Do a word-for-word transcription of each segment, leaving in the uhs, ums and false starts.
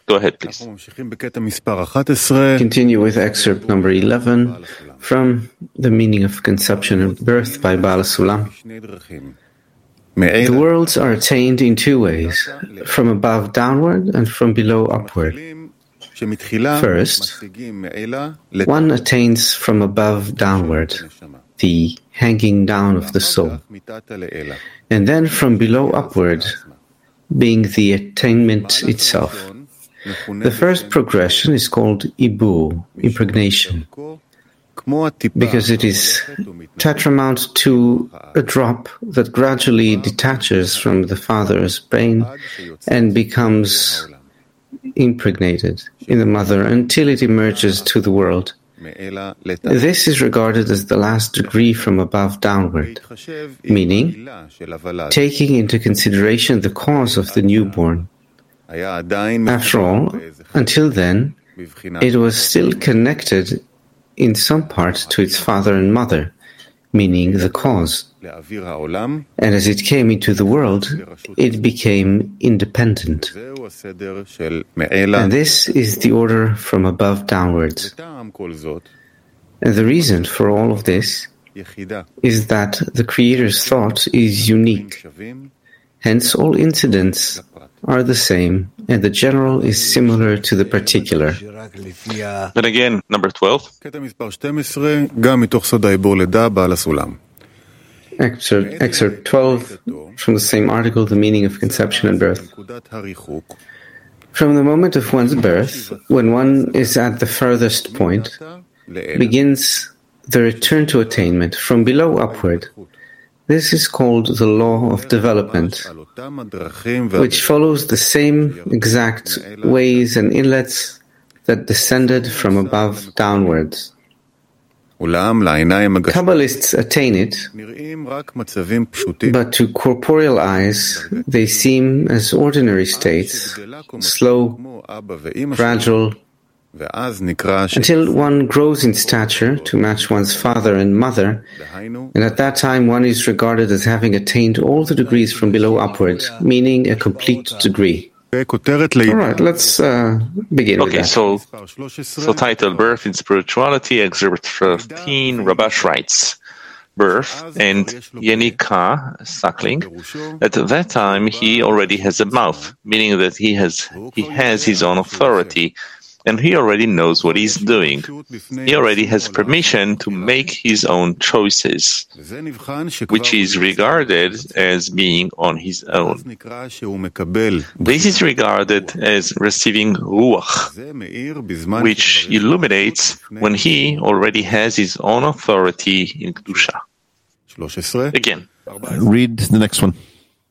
Go ahead, please. Continue with excerpt number eleven from The Meaning of Conception and Birth by Baal HaSulam. The worlds are attained in two ways, from above downward and from below upward. First, one attains from above downward, the hanging down of the soul, and then from below upward, being the attainment itself. The first progression is called Ibu, impregnation, because it is tantamount to a drop that gradually detaches from the father's brain and becomes impregnated in the mother until it emerges to the world. This is regarded as the last degree from above downward, meaning taking into consideration the cause of the newborn. After all, until then, it was still connected in some part to its father and mother, meaning the cause. And as it came into the world, it became independent. And this is the order from above downwards. And the reason for all of this is that the Creator's thought is unique. Hence, all incidents are the same, and the general is similar to the particular. Then again, number twelve. Excerpt, excerpt twelve from the same article, The Meaning of Conception and Birth. From the moment of one's birth, when one is at the furthest point, begins the return to attainment from below upward. This is called the law of development, which follows the same exact ways and inlets that descended from above downwards. Kabbalists attain it, but to corporeal eyes they seem as ordinary states, slow, gradual, until one grows in stature to match one's father and mother, and at that time one is regarded as having attained all the degrees from below upward, meaning a complete degree. All right, let's uh, begin okay, with that. so, so title, Birth in Spirituality, Excerpt thirteen, Rabash writes, Birth and Yenika, suckling, at that time he already has a mouth, meaning that he has he has his own authority, and he already knows what he's doing. He already has permission to make his own choices, which is regarded as being on his own. This is regarded as receiving ruach, which illuminates when he already has his own authority in Kedusha. Again. Read the next one.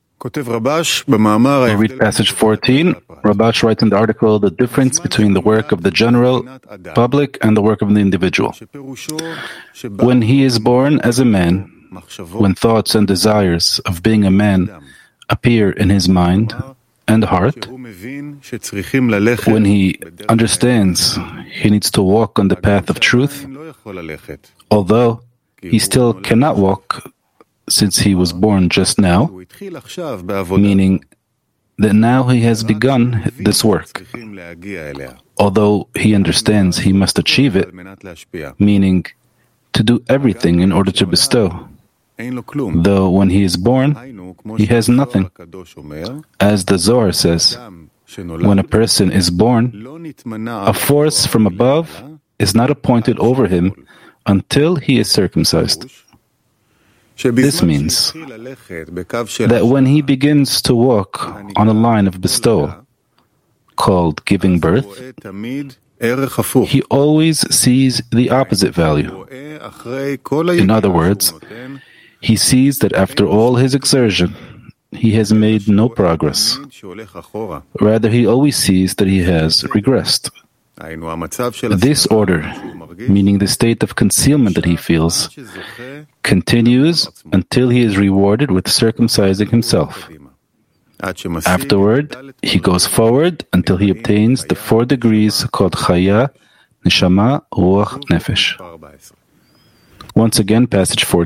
I read passage fourteen. Rabash writes in the article the difference between the work of the general public and the work of the individual. When he is born as a man, when thoughts and desires of being a man appear in his mind and heart, when he understands he needs to walk on the path of truth, although he still cannot walk since he was born just now, meaning that now he has begun this work. Although he understands he must achieve it, meaning to do everything in order to bestow. Though when he is born, he has nothing. As the Zohar says, when a person is born, a force from above is not appointed over him until he is circumcised. This means that when he begins to walk on a line of bestowal, called giving birth, he always sees the opposite value. In other words, he sees that after all his exertion, he has made no progress. Rather, he always sees that he has regressed. This order, meaning the state of concealment that he feels, continues until he is rewarded with circumcising himself. Afterward, he goes forward until he obtains the four degrees called Chaya, Neshama, Ruach, Nefesh. Once again, passage fourteen.